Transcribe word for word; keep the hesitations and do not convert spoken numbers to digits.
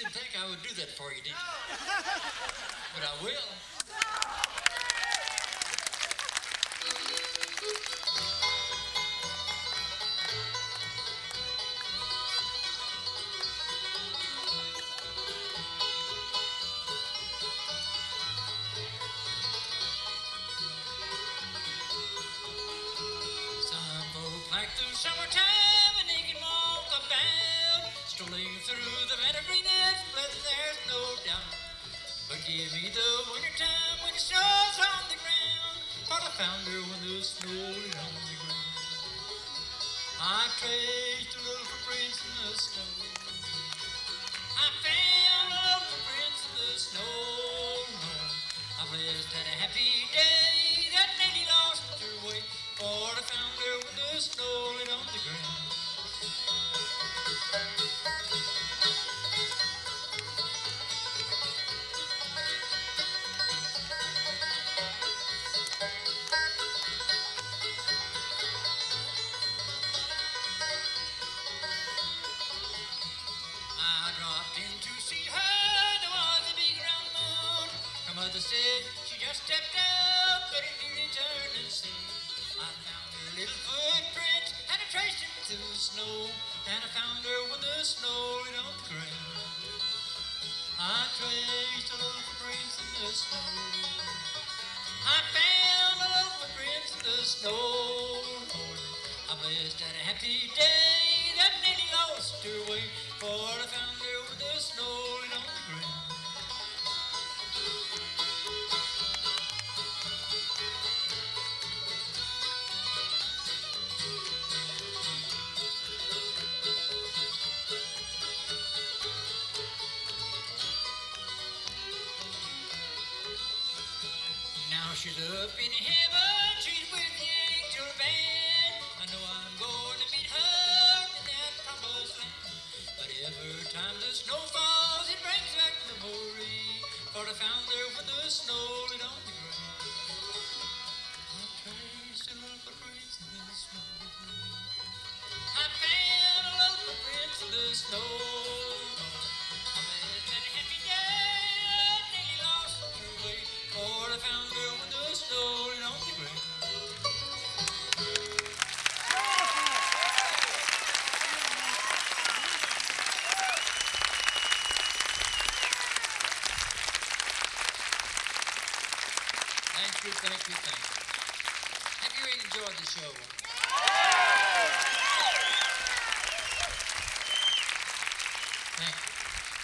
didn't think I would do that for you, did you? But I will. Some folk like the summertime and they can walk about, strolling through the meadow green and pleasant, there's no doubt. But give me the wintertime when the snow's on the ground, for I found her when the snow is on the ground. I traced a little footprints in the snow. I found a little footprints in the snow. I blessed that a happy day that lady lost her way, for I found her when the snow lay on the ground. I dropped in to see her, there was a big round moon. Her mother said she just stepped up, but it didn't turn and see. I found her little footprint and I traced it through the snow, and I found her when the snow lay on the ground. I traced a little footprints in the snow. I found a little footprints in the snow. I blessed that a happy day that lady lost her way, for I found her when the snow lay on the ground. Now she's up in heaven, she's with the angel band. I know I'm going to meet her in that promised land. But every time the snow falls, it brings back memory, for I found her when the snow lay on the ground. I traced a little footprints in the snow. I found a little footprints in the snow. I bet that a happy day that lady lost her way, for I found her when the snow lay on the ground. Thank you, thank you, thank you. Have you enjoyed the show? Thank you.